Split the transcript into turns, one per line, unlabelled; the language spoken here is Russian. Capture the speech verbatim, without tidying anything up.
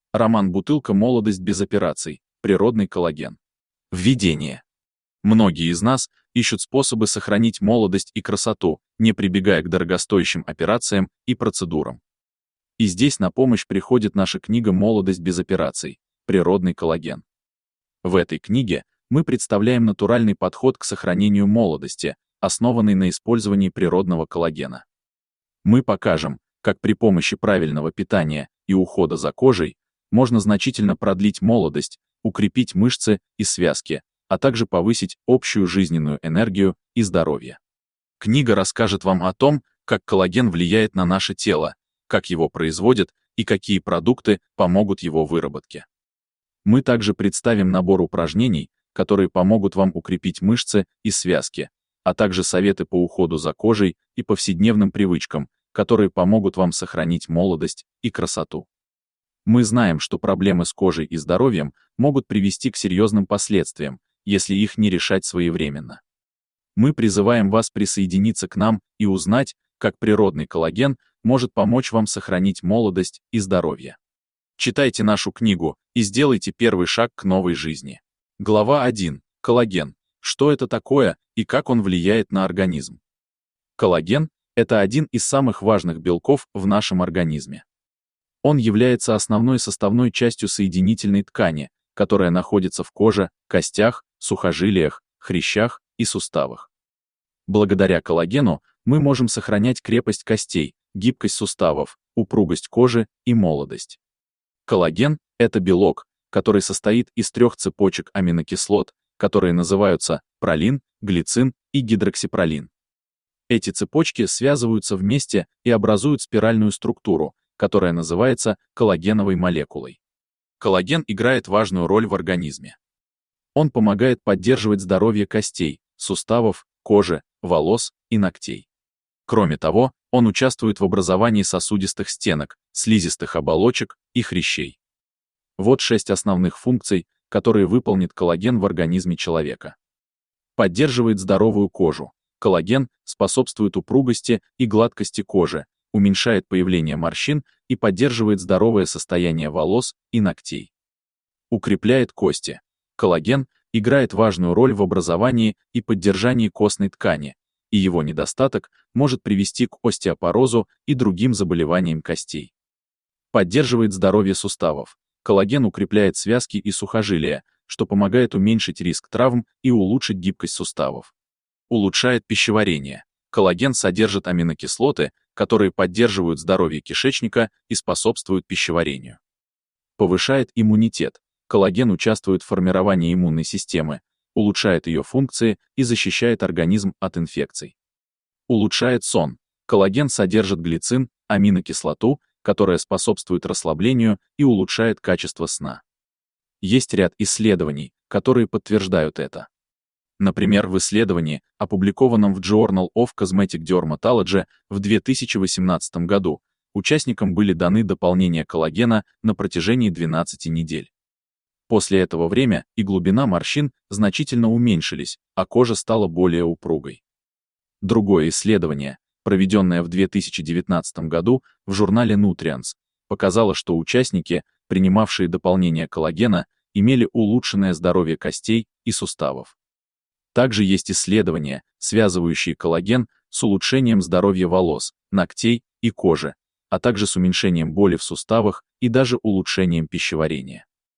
Роман Бутылка «Молодость без операций. Природный коллаген». Введение. Многие из нас ищут способы сохранить молодость и красоту, не прибегая к дорогостоящим операциям и процедурам. И здесь на помощь приходит наша книга «Молодость без операций. Природный коллаген». В этой книге мы представляем натуральный подход к сохранению молодости, основанный на использовании природного коллагена. Мы покажем, как при помощи правильного питания и ухода за кожей можно значительно продлить молодость, укрепить мышцы и связки, а также повысить общую жизненную энергию и здоровье. Книга расскажет вам о том, как коллаген влияет на наше тело, как его производят и какие продукты помогут его выработке. Мы также представим набор упражнений, которые помогут вам укрепить мышцы и связки, а также советы по уходу за кожей и повседневным привычкам, которые помогут вам сохранить молодость и красоту. Мы знаем, что проблемы с кожей и здоровьем могут привести к серьезным последствиям, если их не решать своевременно. Мы призываем вас присоединиться к нам и узнать, как природный коллаген может помочь вам сохранить молодость и здоровье. Читайте нашу книгу и сделайте первый шаг к новой жизни. Глава один. Коллаген. Что это такое и как он влияет на организм? Коллаген – это один из самых важных белков в нашем организме. Он является основной составной частью соединительной ткани, которая находится в коже, костях, сухожилиях, хрящах и суставах. Благодаря коллагену мы можем сохранять крепость костей, гибкость суставов, упругость кожи и молодость. Коллаген – это белок, который состоит из трех цепочек аминокислот, которые называются пролин, глицин и гидроксипролин. Эти цепочки связываются вместе и образуют спиральную структуру, которая называется коллагеновой молекулой. Коллаген играет важную роль в организме. Он помогает поддерживать здоровье костей, суставов, кожи, волос и ногтей. Кроме того, он участвует в образовании сосудистых стенок, слизистых оболочек и хрящей. Вот шесть основных функций, которые выполнит коллаген в организме человека. Поддерживает здоровую кожу. Коллаген способствует упругости и гладкости кожи, уменьшает появление морщин и поддерживает здоровое состояние волос и ногтей. Укрепляет кости. Коллаген играет важную роль в образовании и поддержании костной ткани, и его недостаток может привести к остеопорозу и другим заболеваниям костей. Поддерживает здоровье суставов. Коллаген укрепляет связки и сухожилия, что помогает уменьшить риск травм и улучшить гибкость суставов. Улучшает пищеварение. Коллаген содержит аминокислоты, которые поддерживают здоровье кишечника и способствуют пищеварению. Повышает иммунитет. Коллаген участвует в формировании иммунной системы, улучшает ее функции и защищает организм от инфекций. Улучшает сон. Коллаген содержит глицин, аминокислоту, которая способствует расслаблению и улучшает качество сна. Есть ряд исследований, которые подтверждают это. Например, в исследовании, опубликованном в Journal of Cosmetic Dermatology в две тысячи восемнадцатом году, участникам были даны дополнения коллагена на протяжении двенадцати недель. После этого время и глубина морщин значительно уменьшились, а кожа стала более упругой. Другое исследование, проведенное в две тысячи девятнадцатом году в журнале Nutrients, показало, что участники, принимавшие дополнение коллагена, имели улучшенное здоровье костей и суставов. Также есть исследования, связывающие коллаген с улучшением здоровья волос, ногтей и кожи, а также с уменьшением боли в суставах и даже улучшением пищеварения.